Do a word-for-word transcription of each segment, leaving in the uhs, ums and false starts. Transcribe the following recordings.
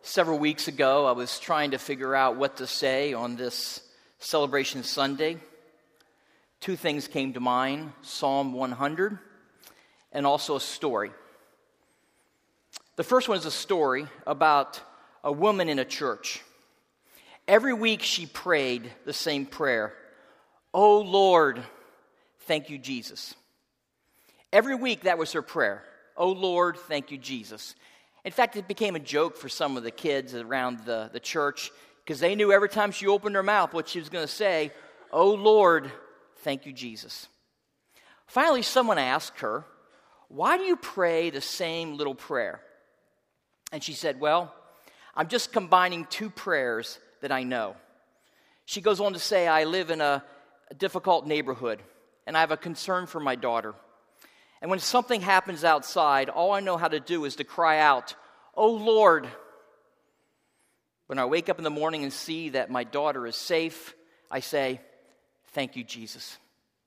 Several weeks ago, I was trying to figure out what to say on this Celebration Sunday. Two things came to mind, Psalm one hundred and also a story. The first one is a story about a woman in a church. Every week she prayed the same prayer, "Oh Lord, thank you, Jesus." Every week that was her prayer, "Oh Lord, thank you, Jesus." In fact, it became a joke for some of the kids around the, the church because they knew every time she opened her mouth what she was going to say, "Oh Lord, thank you, Jesus." Finally, someone asked her, "Why do you pray the same little prayer?" And she said, "Well, I'm just combining two prayers that I know." She goes on to say, "I live in a, a difficult neighborhood, and I have a concern for my daughter. And when something happens outside, all I know how to do is to cry out, 'Oh Lord.' When I wake up in the morning and see that my daughter is safe, I say, 'Thank you, Jesus.'"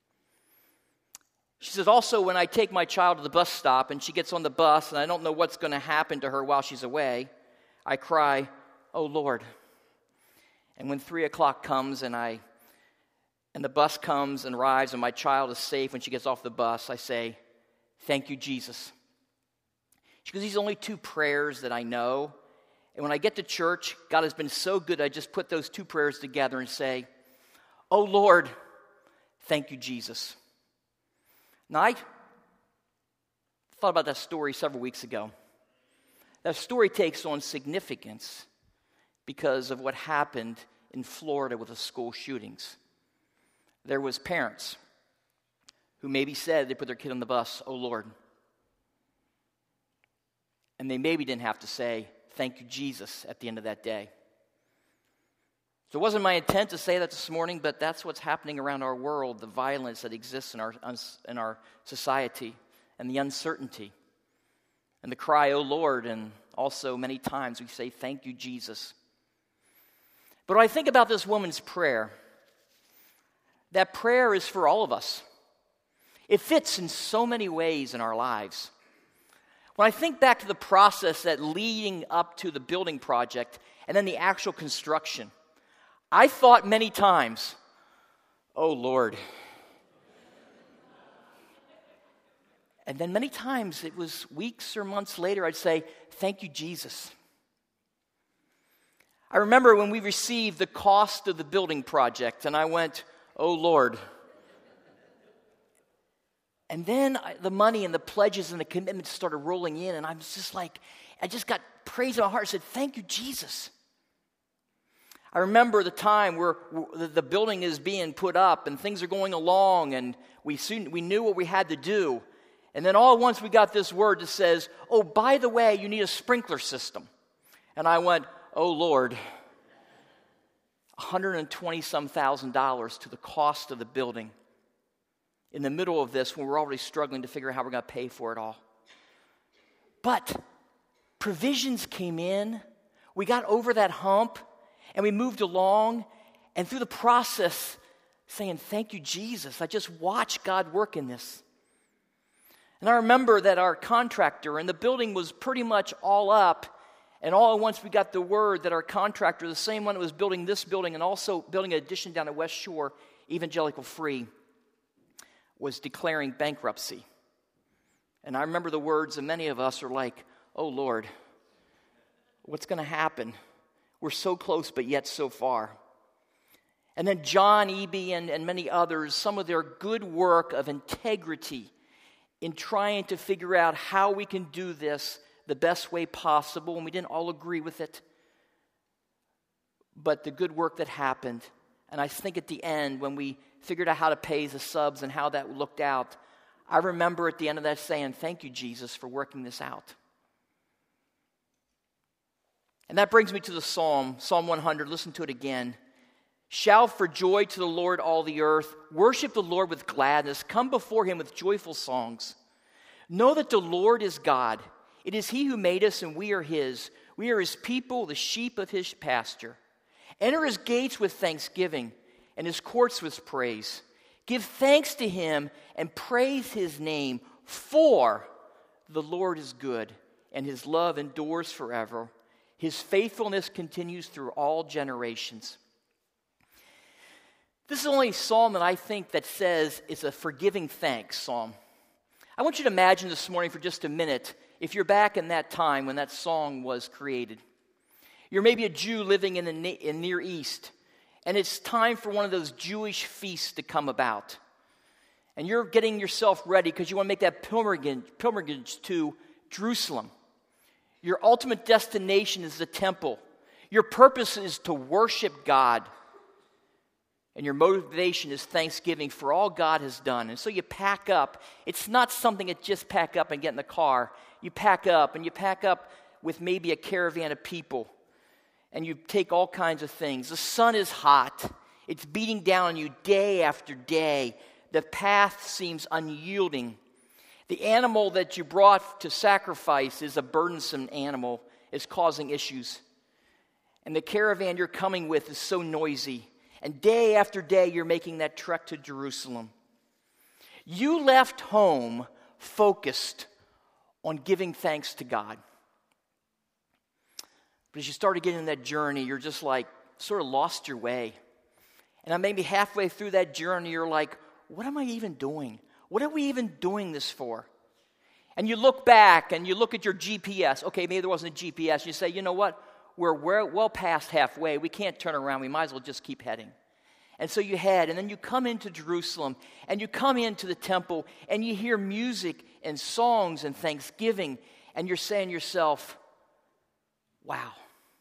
She says, "Also, when I take my child to the bus stop and she gets on the bus and I don't know what's going to happen to her while she's away, I cry, 'Oh Lord.' And when three o'clock comes and I and the bus comes and arrives and my child is safe when she gets off the bus, I say, 'Thank you, Jesus.'" She goes, "These are only two prayers that I know. And when I get to church, God has been so good, I just put those two prayers together and say, 'Oh Lord, thank you, Jesus.'" Now, I thought about that story several weeks ago. That story takes on significance because of what happened in Florida with the school shootings. There was parents who maybe said they put their kid on the bus, "Oh Lord." And they maybe didn't have to say, "Thank you, Jesus," at the end of that day. So it wasn't my intent to say that this morning, but that's what's happening around our world, the violence that exists in our, in our society, and the uncertainty. And the cry, "Oh Lord," and also many times we say, "Thank you, Jesus." But when I think about this woman's prayer, that prayer is for all of us. It fits in so many ways in our lives. When I think back to the process that leading up to the building project and then the actual construction, I thought many times, "Oh Lord." And then many times, it was weeks or months later, I'd say, "Thank you, Jesus." I remember when we received the cost of the building project, and I went, "Oh Lord." And then I, the money and the pledges and the commitments started rolling in, and I was just like, I just got praise in my heart. I said, "Thank you, Jesus." I remember the time where the building is being put up and things are going along, and we soon we knew what we had to do. And then all at once we got this word that says, "Oh, by the way, you need a sprinkler system." And I went, "Oh Lord." one hundred twenty some thousand dollars to the cost of the building. In the middle of this, when we're already struggling to figure out how we're going to pay for it all. But provisions came in. We got over that hump, and we moved along. And through the process, saying, "Thank you, Jesus." I just watched God work in this. And I remember that our contractor, and the building was pretty much all up. And all at once we got the word that our contractor, the same one that was building this building and also building an addition down at West Shore, Evangelical Free, was declaring bankruptcy. And I remember the words, and many of us are like, "Oh Lord, what's going to happen? We're so close, but yet so far." And then John Eby and, and many others, some of their good work of integrity in trying to figure out how we can do this the best way possible, and we didn't all agree with it. But the good work that happened, and I think at the end, when we figured out how to pay the subs and how that looked out, I remember at the end of that saying, "Thank you, Jesus, for working this out." And that brings me to the Psalm, Psalm one hundred. Listen to it again. "Shout for joy to the Lord, all the earth. Worship the Lord with gladness. Come before him with joyful songs. Know that the Lord is God. It is he who made us, and we are his. We are his people, the sheep of his pasture. Enter his gates with thanksgiving, and his courts with praise. Give thanks to him and praise his name, for the Lord is good, and his love endures forever. His faithfulness continues through all generations. This is the only psalm that I think that says it's a forgiving thanks psalm. I want you to imagine this morning for just a minute, if you're back in that time when that song was created. You're maybe a Jew living in the in Near East, and it's time for one of those Jewish feasts to come about. And you're getting yourself ready because you want to make that pilgrimage, pilgrimage to Jerusalem. Your ultimate destination is the temple. Your purpose is to worship God. And your motivation is thanksgiving for all God has done. And so you pack up. It's not something that just pack up and get in the car. You pack up, and you pack up with maybe a caravan of people. And you take all kinds of things. The sun is hot. It's beating down on you day after day. The path seems unyielding. The animal that you brought to sacrifice is a burdensome animal. It's causing issues. And the caravan you're coming with is so noisy. And day after day, you're making that trek to Jerusalem. You left home focused on giving thanks to God. But as you started getting on that journey, you're just like, sort of lost your way. And maybe halfway through that journey, you're like, what am I even doing? What are we even doing this for? And you look back and you look at your G P S. Okay, maybe there wasn't a G P S. You say, you know what? We're, we're well past halfway. We can't turn around. We might as well just keep heading. And so you head, and then you come into Jerusalem, and you come into the temple, and you hear music and songs and thanksgiving, and you're saying to yourself, wow,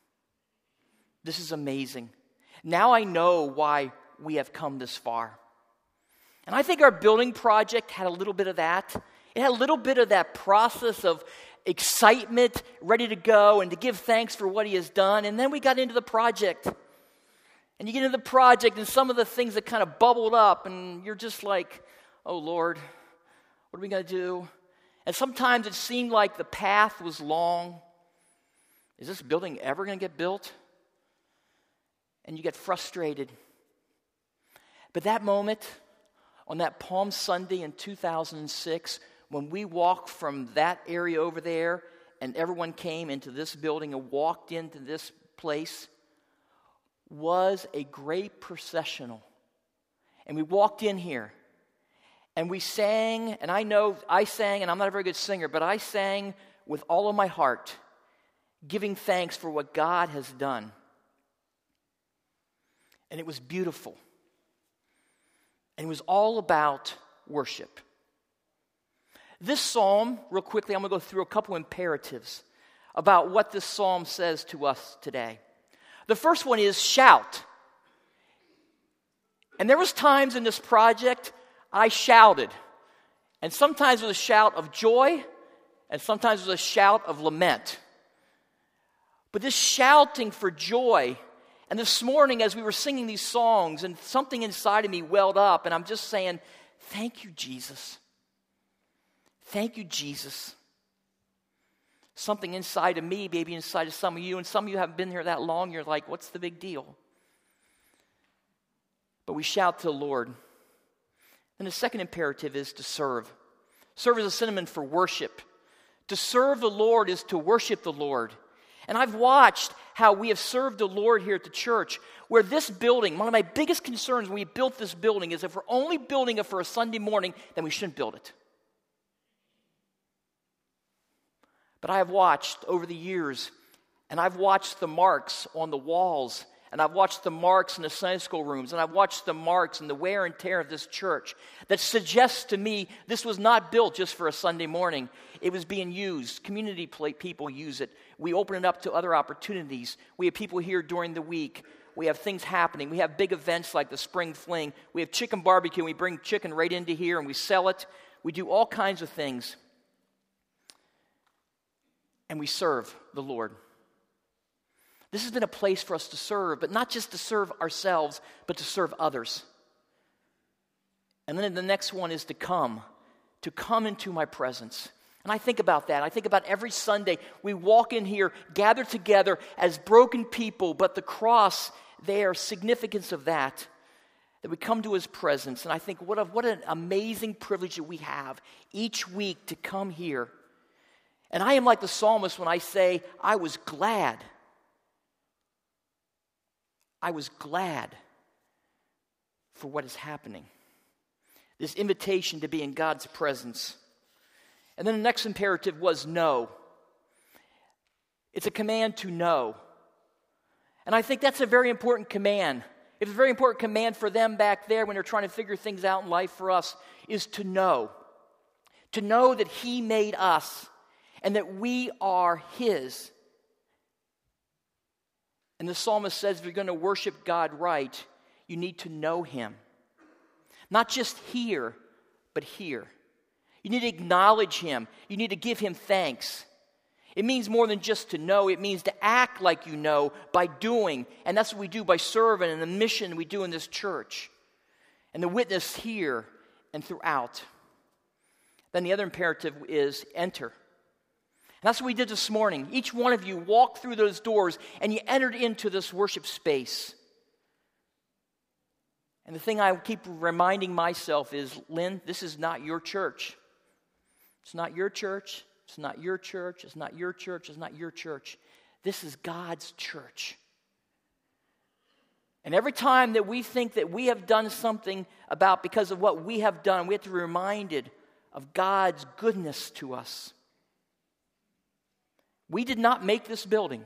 this is amazing. Now I know why we have come this far. And I think our building project had a little bit of that. It had a little bit of that process of excitement, ready to go, and to give thanks for what he has done. And then we got into the project. And you get into the project, and some of the things that kind of bubbled up, and you're just like, oh, Lord, what are we going to do? And sometimes it seemed like the path was long. Is this building ever going to get built? And you get frustrated. But that moment, on that Palm Sunday in two thousand six, when we walked from that area over there and everyone came into this building and walked into this place, was a great processional. And we walked in here and we sang, and I know I sang, and I'm not a very good singer, but I sang with all of my heart, giving thanks for what God has done. And it was beautiful. And it was all about worship. This psalm, real quickly, I'm going to go through a couple imperatives about what this psalm says to us today. The first one is shout. And there was times in this project I shouted. And sometimes it was a shout of joy, and sometimes it was a shout of lament. But this shouting for joy, and this morning as we were singing these songs, and something inside of me welled up, and I'm just saying, thank you, Jesus. Thank you, Jesus. Something inside of me, maybe inside of some of you, and some of you haven't been here that long, you're like, what's the big deal? But we shout to the Lord. And the second imperative is to serve. Serve is a synonym for worship. To serve the Lord is to worship the Lord. And I've watched how we have served the Lord here at the church, where this building, one of my biggest concerns when we built this building is if we're only building it for a Sunday morning, then we shouldn't build it. But I have watched over the years, and I've watched the marks on the walls, and I've watched the marks in the Sunday school rooms, and I've watched the marks and the wear and tear of this church that suggests to me this was not built just for a Sunday morning. It was being used. Community people use it. We open it up to other opportunities. We have people here during the week. We have things happening. We have big events like the Spring Fling. We have chicken barbecue, and we bring chicken right into here, and we sell it. We do all kinds of things. And we serve the Lord. This has been a place for us to serve, but not just to serve ourselves, but to serve others. And then the next one is to come, to come into my presence. And I think about that. I think about every Sunday we walk in here, gather together as broken people, but the cross there, significance of that, that we come to his presence. And I think what, a, what an amazing privilege that we have each week to come here. And I am like the psalmist when I say, I was glad I was glad for what is happening. This invitation to be in God's presence. And then the next imperative was know. It's a command to know. And I think that's a very important command. It's a very important command for them back there when they're trying to figure things out in life for us, is to know. To know that He made us and that we are His. And the psalmist says if you're going to worship God right, you need to know Him. Not just hear, but hear. You need to acknowledge Him. You need to give Him thanks. It means more than just to know. It means to act like you know by doing. And that's what we do by serving and the mission we do in this church. And the witness here and throughout. Then the other imperative is enter. And that's what we did this morning. Each one of you walked through those doors and you entered into this worship space. And the thing I keep reminding myself is, Lynn, this is not your church. It's not your church. It's not your church. It's not your church. It's not your church. This is God's church. And every time that we think that we have done something about because of what we have done, we have to be reminded of God's goodness to us. We did not make this building.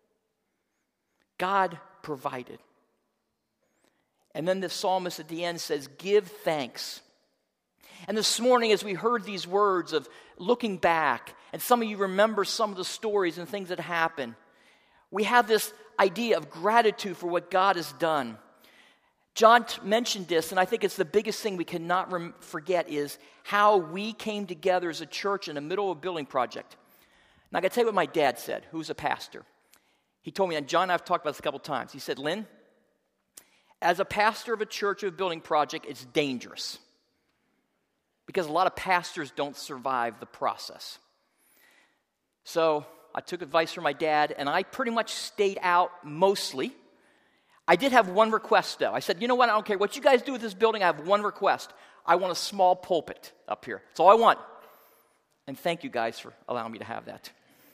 God provided. And then the psalmist at the end says, give thanks. And this morning as we heard these words of looking back, and some of you remember some of the stories and things that happened, we have this idea of gratitude for what God has done. John t- mentioned this, and I think it's the biggest thing we cannot rem- forget is how we came together as a church in the middle of a building project. Now I got to tell you what my dad said, who's a pastor. He told me, and John and I have talked about this a couple times, he said, Lynn, as a pastor of a church of a building project, it's dangerous. Because a lot of pastors don't survive the process. So I took advice from my dad, and I pretty much stayed out mostly. I did have one request, though. I said, you know what, I don't care what you guys do with this building, I have one request. I want a small pulpit up here. That's all I want. And thank you guys for allowing me to have that.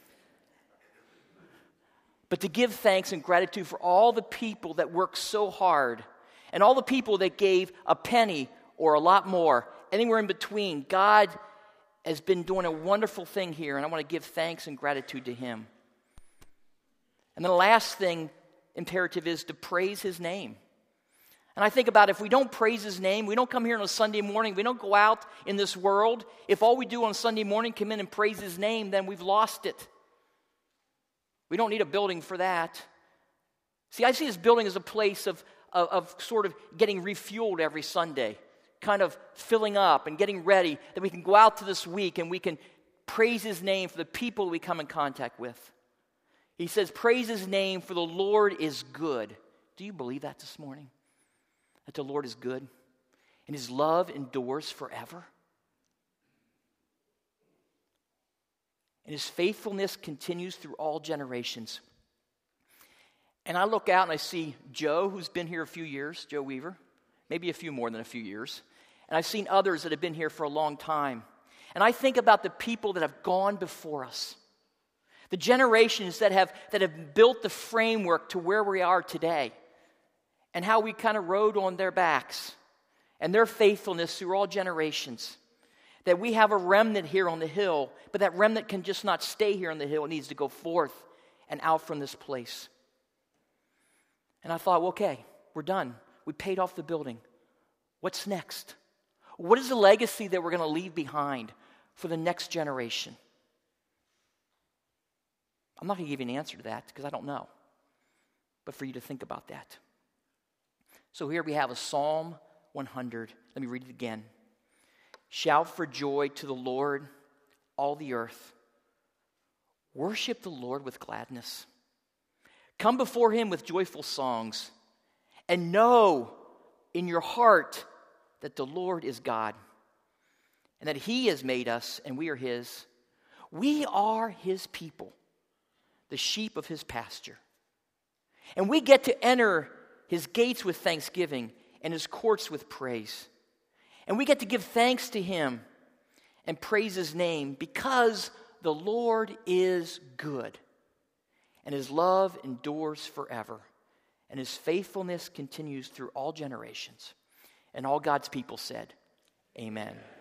But to give thanks and gratitude for all the people that worked so hard, and all the people that gave a penny or a lot more, anywhere in between. God has been doing a wonderful thing here, and I want to give thanks and gratitude to Him. And then the last thing, imperative, is to praise His name. And I think about if we don't praise His name, we don't come here on a Sunday morning, we don't go out in this world, if all we do on Sunday morning, come in and praise His name, then we've lost it. We don't need a building for that. See, I see this building as a place of, of, of sort of getting refueled every Sunday. Kind of filling up and getting ready that we can go out to this week and we can praise His name for the people we come in contact with. He says, praise His name for the Lord is good. Do you believe that this morning? That the Lord is good and His love endures forever? And His faithfulness continues through all generations. And I look out and I see Joe, who's been here a few years, Joe Weaver, maybe a few more than a few years. And I've seen others that have been here for a long time. And I think about the people that have gone before us. The generations that have, that have built the framework to where we are today. And how we kind of rode on their backs. And their faithfulness through all generations. That we have a remnant here on the hill. But that remnant can just not stay here on the hill. It needs to go forth and out from this place. And I thought, well, okay, we're done. We paid off the building. What's next? What is the legacy that we're going to leave behind for the next generation? I'm not going to give you an answer to that because I don't know. But for you to think about that. So here we have a Psalm one hundred. Let me read it again. Shout for joy to the Lord, all the earth. Worship the Lord with gladness. Come before Him with joyful songs. And know in your heart that the Lord is God, and that He has made us, and we are His. We are His people, the sheep of His pasture. And we get to enter His gates with thanksgiving and His courts with praise. And we get to give thanks to Him and praise His name because the Lord is good, and His love endures forever. and his faithfulness continues through all generations. And all God's people said, amen.